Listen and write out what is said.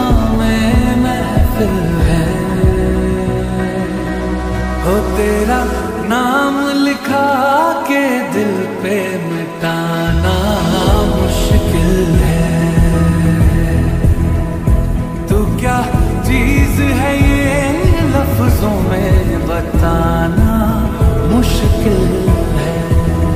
में महफिल है। हो तेरा नाम लिखा के दिल पे मिटाना मुश्किल है। तू क्या चीज है ये लफ्जों में बताना